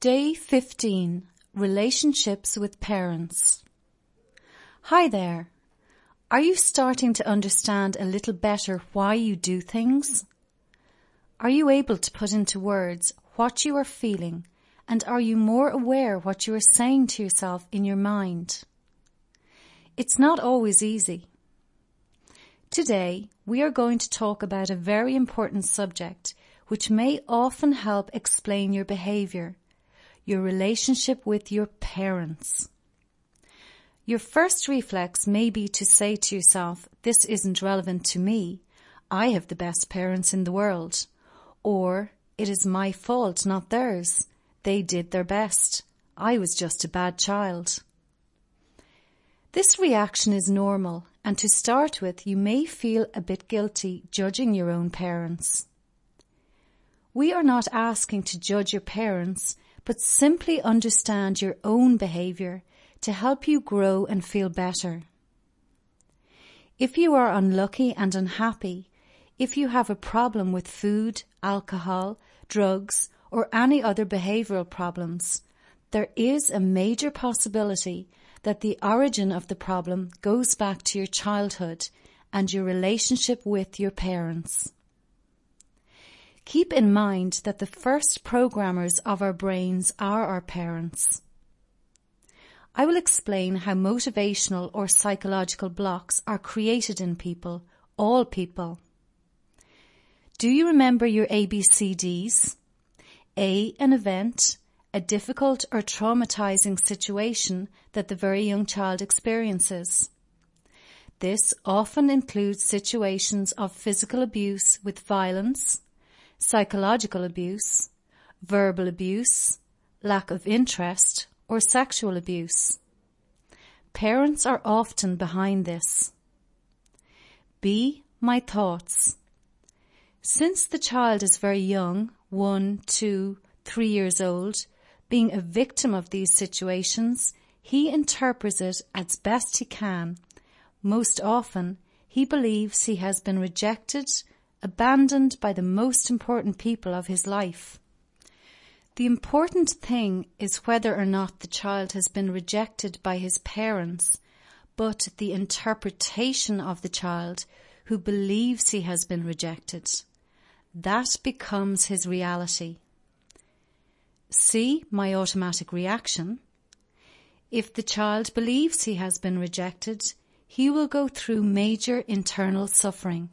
Day 15. Relationships with Parents. Hi there. Are you starting to understand a little better why you do things? Are you able to put into words what you are feeling, and are you more aware what you are saying to yourself in your mind? It's not always easy. Today, we are going to talk about a very important subject which may often help explain your behaviour, your relationship with your parents. Your first reflex may be to say to yourself, this isn't relevant to me, I have the best parents in the world, or it is my fault, not theirs, they did their best, I was just a bad child. This reaction is normal, and to start with, you may feel a bit guilty judging your own parents. We are not asking to judge your parents, but simply understand your own behaviour to help you grow and feel better. If you are unlucky and unhappy, if you have a problem with food, alcohol, drugs, or any other behavioural problems, there is a major possibility that the origin of the problem goes back to your childhood and your relationship with your parents. Keep in mind that the first programmers of our brains are our parents. I will explain how motivational or psychological blocks are created in people, all people. Do you remember your ABCDs? A, an event, a difficult or traumatizing situation that the very young child experiences. This often includes situations of physical abuse with violence, psychological abuse, verbal abuse, lack of interest, or sexual abuse. Parents are often behind this. B, my thoughts. Since the child is very young, 1, 2, 3 years old, being a victim of these situations, he interprets it as best he can. Most often, he believes he has been rejected, abandoned by the most important people of his life. The important thing is whether or not the child has been rejected by his parents, but the interpretation of the child who believes he has been rejected. That becomes his reality. See my automatic reaction. If the child believes he has been rejected, he will go through major internal suffering.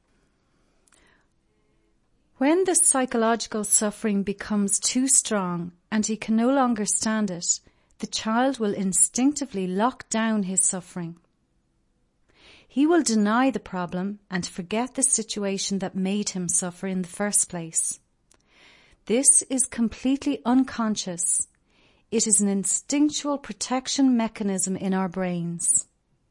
When the psychological suffering becomes too strong and he can no longer stand it, the child will instinctively lock down his suffering. He will deny the problem and forget the situation that made him suffer in the first place. This is completely unconscious. It is an instinctual protection mechanism in our brains.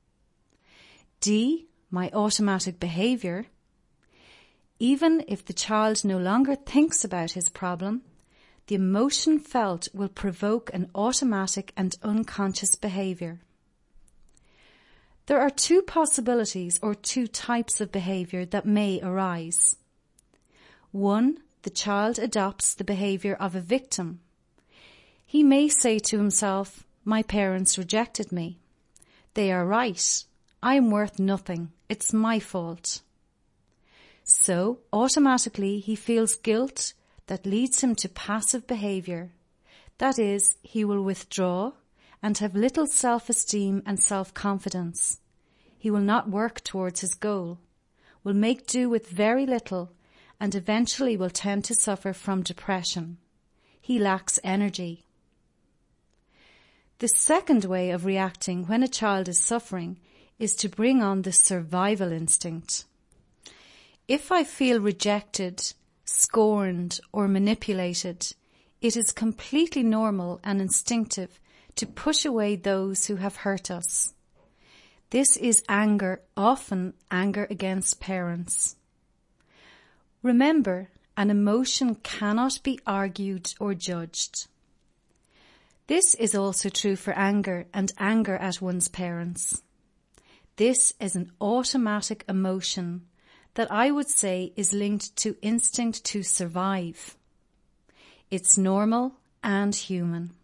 D, my automatic behaviour. Even if the child no longer thinks about his problem, the emotion felt will provoke an automatic and unconscious behaviour. There are two possibilities or two types of behaviour that may arise. 1, the child adopts the behaviour of a victim. He may say to himself, my parents rejected me. They are right. I am worth nothing. It's my fault. So, automatically, he feels guilt that leads him to passive behaviour. That is, he will withdraw and have little self-esteem and self-confidence. He will not work towards his goal, will make do with very little, and eventually will tend to suffer from depression. He lacks energy. The second way of reacting when a child is suffering is to bring on the survival instinct. If I feel rejected, scorned, or manipulated, it is completely normal and instinctive to push away those who have hurt us. This is anger, often anger against parents. Remember, an emotion cannot be argued or judged. This is also true for anger and anger at one's parents. This is an automatic emotion that I would say is linked to instinct to survive. It's normal and human.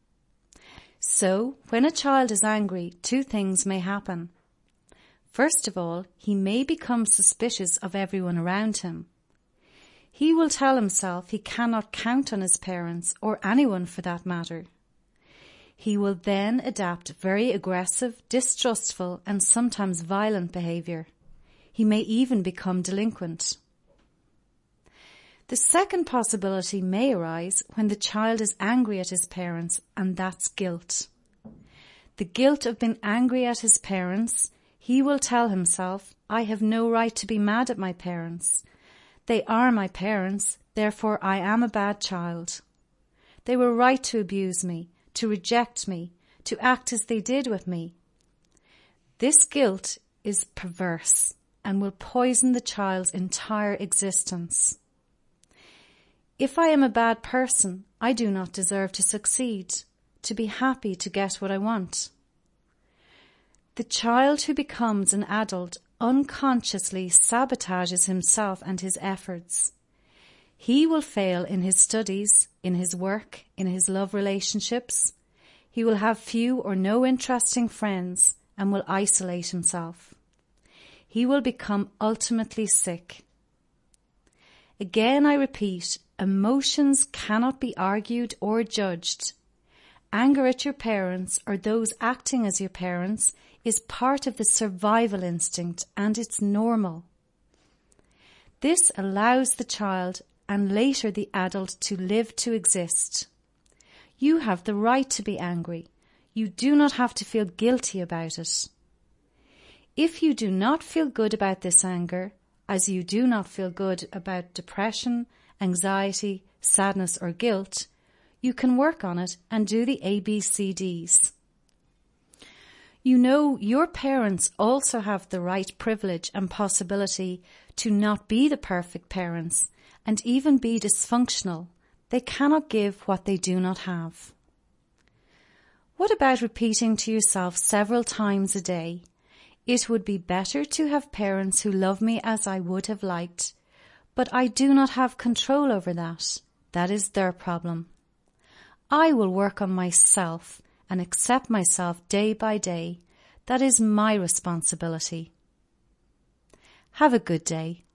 So, when a child is angry, two things may happen. First of all, he may become suspicious of everyone around him. He will tell himself he cannot count on his parents, or anyone for that matter. He will then adapt very aggressive, distrustful, and sometimes violent behaviour. He may even become delinquent. The second possibility may arise when the child is angry at his parents, and that's guilt. The guilt of being angry at his parents, he will tell himself, I have no right to be mad at my parents. They are my parents, therefore I am a bad child. They were right to abuse me, to reject me, to act as they did with me. This guilt is perverse and will poison the child's entire existence. If I am a bad person, I do not deserve to succeed, to be happy, to get what I want. The child who becomes an adult unconsciously sabotages himself and his efforts. He will fail in his studies, in his work, in his love relationships. He will have few or no interesting friends and will isolate himself. He will become ultimately sick. Again, I repeat, emotions cannot be argued or judged. Anger at your parents or those acting as your parents is part of the survival instinct, and it's normal. This allows the child and later the adult to live to exist. You have the right to be angry. You do not have to feel guilty about it. If you do not feel good about this anger, as you do not feel good about depression, anxiety, sadness or guilt, you can work on it and do the ABCDs. You know your parents also have the right privilege and possibility to not be the perfect parents and even be dysfunctional. They cannot give what they do not have. What about repeating to yourself several times a day, it would be better to have parents who love me as I would have liked, but I do not have control over that. That is their problem. I will work on myself and accept myself day by day. That is my responsibility. Have a good day.